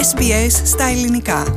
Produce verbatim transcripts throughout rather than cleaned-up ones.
Ες Μπι Ες στα ελληνικά.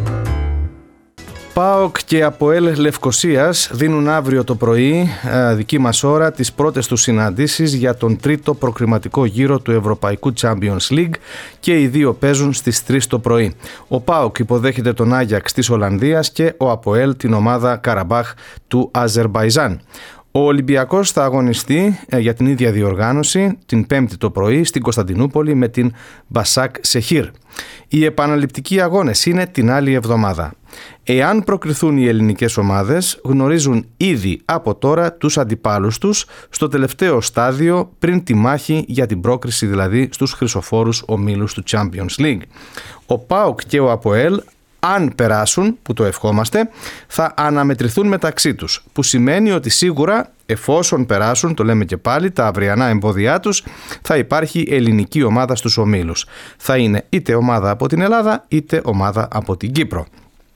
ΠΑΟΚ και ΑΠΟΕΛ Λευκωσίας δίνουν αύριο το πρωί, δική μας ώρα, τις πρώτες τους συναντήσεις για τον τρίτο προκριματικό γύρο του Ευρωπαϊκού Champions League και οι δύο παίζουν στις τρεις το πρωί. Ο ΠΑΟΚ υποδέχεται τον Άγιαξ της Ολλανδίας και ο ΑΠΟΕΛ την ομάδα Καραμπάχ του Αζερμπαϊτζάν. Ο Ολυμπιακός θα αγωνιστεί για την ίδια διοργάνωση την Πέμπτη το πρωί στην Κωνσταντινούπολη με την Μπασάκ Σεχίρ. Οι επαναληπτικοί αγώνες είναι την άλλη εβδομάδα. Εάν προκριθούν οι ελληνικές ομάδες, γνωρίζουν ήδη από τώρα τους αντιπάλους τους στο τελευταίο στάδιο πριν τη μάχη για την πρόκριση, δηλαδή στους χρυσοφόρους ομίλους του Champions League. Ο ΠΑΟΚ και ο ΑΠΟΕΛ, αν περάσουν, που το ευχόμαστε, θα αναμετρηθούν μεταξύ τους, που σημαίνει ότι σίγουρα εφόσον περάσουν, το λέμε και πάλι, τα αυριανά εμπόδια τους, θα υπάρχει ελληνική ομάδα στους ομίλους. Θα είναι είτε ομάδα από την Ελλάδα είτε ομάδα από την Κύπρο.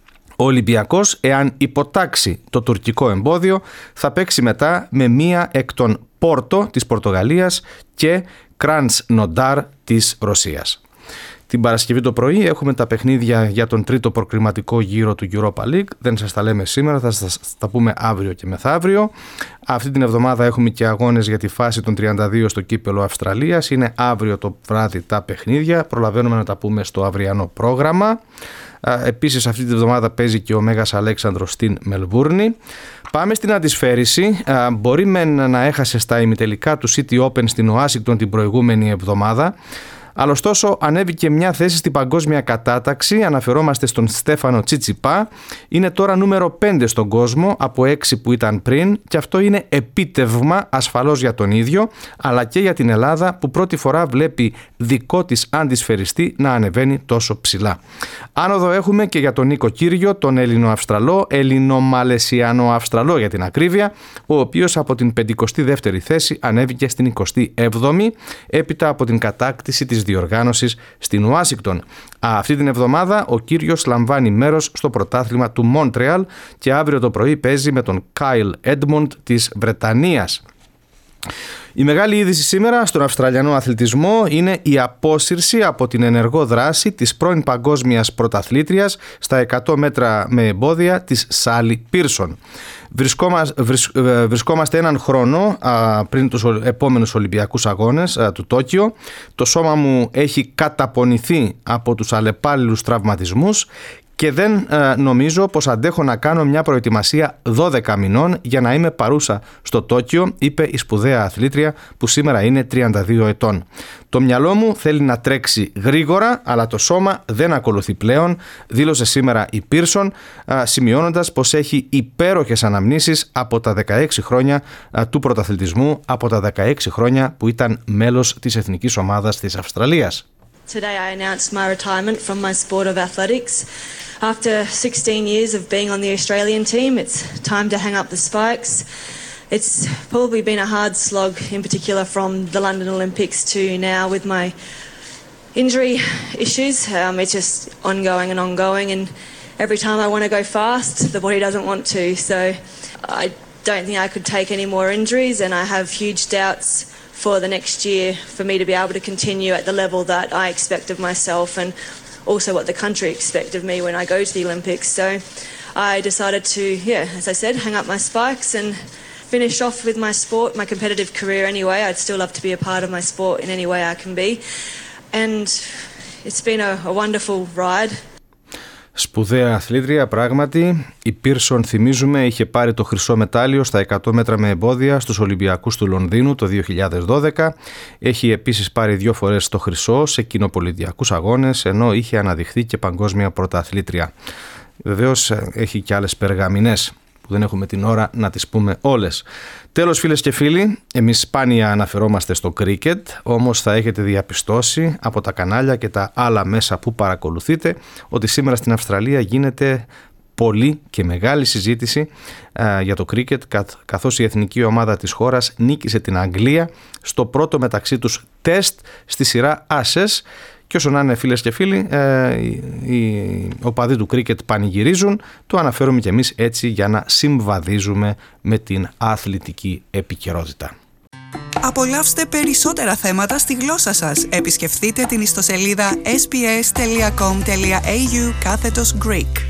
Ο Ολυμπιακός, εάν υποτάξει το τουρκικό εμπόδιο, θα παίξει μετά με μία εκ των Πόρτο της Πορτογαλίας και Κραντς Νοντάρ της Ρωσίας. Την Παρασκευή το πρωί έχουμε τα παιχνίδια για τον τρίτο προκριματικό γύρο του Europa League. Δεν σας τα λέμε σήμερα, θα σας τα πούμε αύριο και μεθαύριο. Αυτή την εβδομάδα έχουμε και αγώνες για τη φάση των τριάντα δύο στο κύπελλο Αυστραλίας. Είναι αύριο το βράδυ τα παιχνίδια. Προλαβαίνουμε να τα πούμε στο αυριανό πρόγραμμα. Επίσης αυτή την εβδομάδα παίζει και ο Μέγας Αλέξανδρος στην Μελβούρνη. Πάμε στην αντισφαίριση. Μπορεί μεν να έχασε στα ημιτελικά του City Open στην Ουάσιγκτον την προηγούμενη εβδομάδα, αλλά ωστόσο ανέβηκε μια θέση στην παγκόσμια κατάταξη. Αναφερόμαστε στον Στέφανο Τσιτσιπά. Είναι τώρα νούμερο πέντε στον κόσμο από έξι που ήταν πριν, και αυτό είναι επίτευγμα ασφαλώς για τον ίδιο, αλλά και για την Ελλάδα, που πρώτη φορά βλέπει δικό της αντισφαιριστή να ανεβαίνει τόσο ψηλά. Άνοδο έχουμε και για τον Νίκο Κύριο, τον Έλληνο-Αυστραλό, Έλληνο-Μαλαισιανο-Αυστραλό για την ακρίβεια, ο οποίος από την πενηκοστή δεύτερη θέση ανέβηκε στην εικοστή έβδομη, έπειτα από την κατάκτηση της διοργάνωσης στην Ουάσιγκτον. Αυτή την εβδομάδα ο Κύριος λαμβάνει μέρος στο πρωτάθλημα του Μόντρεαλ και αύριο το πρωί παίζει με τον Κάιλ Έντμοντ της Βρετανίας. Η μεγάλη είδηση σήμερα στον Αυστραλιανό αθλητισμό είναι η απόσυρση από την ενεργό δράση της πρώην παγκόσμιας πρωταθλήτριας στα εκατό μέτρα με εμπόδια της Σάλι Πίρσον. Βρισκόμαστε, βρισκόμαστε έναν χρόνο α, πριν τους επόμενους Ολυμπιακούς Αγώνες α, του Τόκιο. Το σώμα μου έχει καταπονηθεί από τους αλλεπάλληλους τραυματισμούς και δεν ε, νομίζω πως αντέχω να κάνω μια προετοιμασία δώδεκα μηνών για να είμαι παρούσα στο Τόκιο, είπε η σπουδαία αθλήτρια που σήμερα είναι τριάντα δύο ετών. Το μυαλό μου θέλει να τρέξει γρήγορα, αλλά το σώμα δεν ακολουθεί πλέον, δήλωσε σήμερα η Πίρσον, ε, σημειώνοντας πως έχει υπέροχες αναμνήσεις από τα δεκαέξι χρόνια ε, του πρωταθλητισμού, από τα δεκαέξι χρόνια που ήταν μέλος της εθνικής ομάδας της Αυστραλίας. Today I announced my retirement from my sport of athletics. After sixteen years of being on the Australian team, it's time to hang up the spikes. It's probably been a hard slog, in particular from the London Olympics to now with my injury issues. Um, it's just ongoing and ongoing, and every time I want to go fast, the body doesn't want to. So I don't think I could take any more injuries, and I have huge doubts for the next year for me to be able to continue at the level that I expect of myself, and also what the country expect of me when I go to the Olympics. So I decided to, yeah, as I said, hang up my spikes and finish off with my sport, my competitive career anyway. I'd still love to be a part of my sport in any way I can be. And it's been a, a wonderful ride. Σπουδαία αθλήτρια, πράγματι. Η Πίρσον, θυμίζουμε, είχε πάρει το χρυσό μετάλλιο στα εκατό μέτρα με εμπόδια στους Ολυμπιακούς του Λονδίνου το δύο χιλιάδες δώδεκα. Έχει επίσης πάρει δύο φορές το χρυσό σε κοινοπολιτιακούς αγώνες, ενώ είχε αναδειχθεί και παγκόσμια πρωταθλήτρια. Βεβαίως έχει και άλλες περγαμηνές που δεν έχουμε την ώρα να τις πούμε όλες. Τέλος, φίλες και φίλοι, εμείς σπάνια αναφερόμαστε στο κρίκετ, όμως θα έχετε διαπιστώσει από τα κανάλια και τα άλλα μέσα που παρακολουθείτε ότι σήμερα στην Αυστραλία γίνεται πολλή και μεγάλη συζήτηση α, για το κρίκετ, καθώς η εθνική ομάδα της χώρας νίκησε την Αγγλία στο πρώτο μεταξύ τους τεστ στη σειρά Ashes. Και όσο να είναι, φίλες και φίλοι, ε, οι, οι οπαδοί του κρίκετ πανηγυρίζουν, το αναφέρουμε κι εμείς έτσι για να συμβαδίζουμε με την αθλητική επικαιρότητα. Απολαύστε περισσότερα θέματα στη γλώσσα σας. Επισκεφτείτε την ιστοσελίδα ες μπι ες τελεία κομ τελεία έι γιου κάθετος Greek.